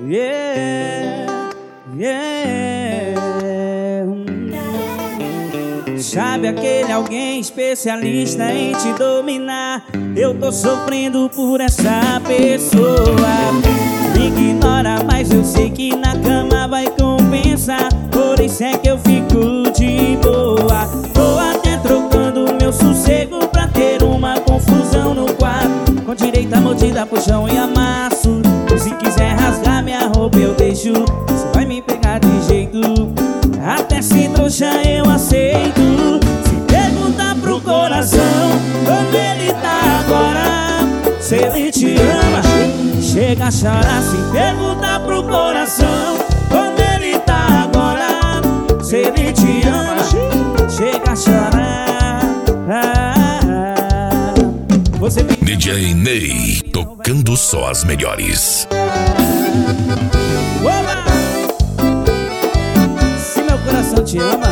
Yeah, yeah. Sabe aquele alguém especialista em te dominar? Eu tô sofrendo por essa pessoa. Me ignora, mas eu sei que na cama vai compensar. Por isso é que eu fico de boa. Tô até trocando meu sossego pra ter uma confusão no quarto. Com direita mordida pro chão e amasso. Se quiser rasgar minha roupa eu deixo. Você vai me pegar de jeito. Até se trouxa eu aceito. Se perguntar pro coração como ele tá agora, se ele te ama, chega a chorar. Se perguntar pro coração como ele tá agora, se ele te ama, chega a chorar. Você DJ Ney, tocando só as melhores. Oba! Se meu coração te ama,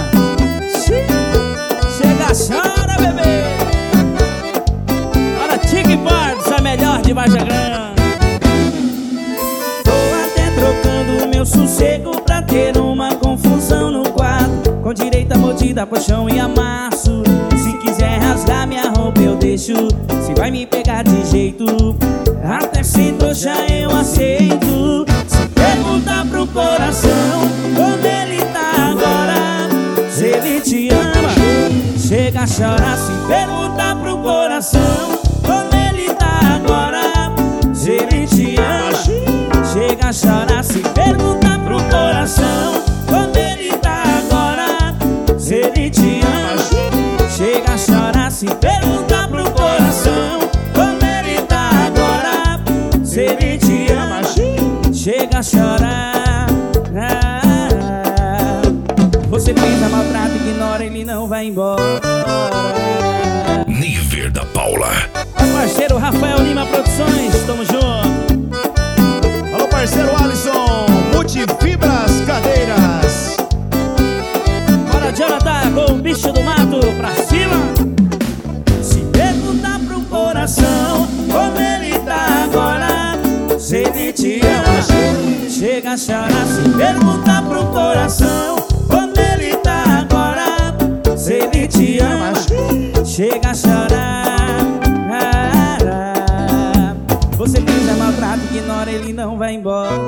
chega, chora, bebê. Olha, Tic Bards, a melhor de Vargem Grande. Tô até trocando meu sossego pra ter uma confusão no quarto. Com direita mordida pro chão e amasso. Se quiser rasgar minha roupa eu deixo. Se vai me pegar de jeito, até se trouxa eu aceito. Se perguntar pro coração como ele tá agora, se ele te ama, chega a chorar. Se perguntar pro coração como ele tá agora, se ele te ama, chega a chorar. Se perguntar pro coração como ele tá agora, se ele te ama, chega a chorar. Se perguntar pro coração como ele tá agora, se ele te ama, chega a chorar. Você pensa, maltrata, ignora, ele não vai embora. Nível da Paula. Parceiro Rafael Lima Produções, tamo junto. Alô, parceiro Alisson, Multifibras Cadeiras. Bora, Jonathan, com o bicho do mato pra cima. Se perguntar pro coração como ele tá agora, se ele te ama, chega a chorar. Se perguntar pro coração como ele tá agora, se ele te ama, chega a chorar. Você pensa, maltrata, ignora, ele não vai embora.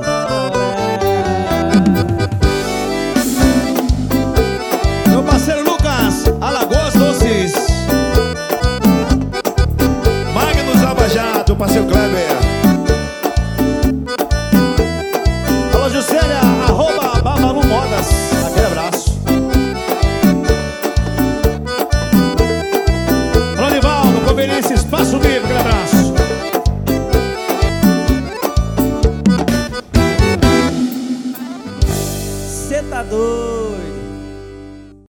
Meu parceiro Lucas, Alagoas Doces. Magnus Lava Jato, parceiro Kleber. Alô, Juscelia, @Babalu Modas. Aquele abraço. Alô, Nivaldo, Conveniência Espaço Vivo, aquele abraço. Cê tá doido.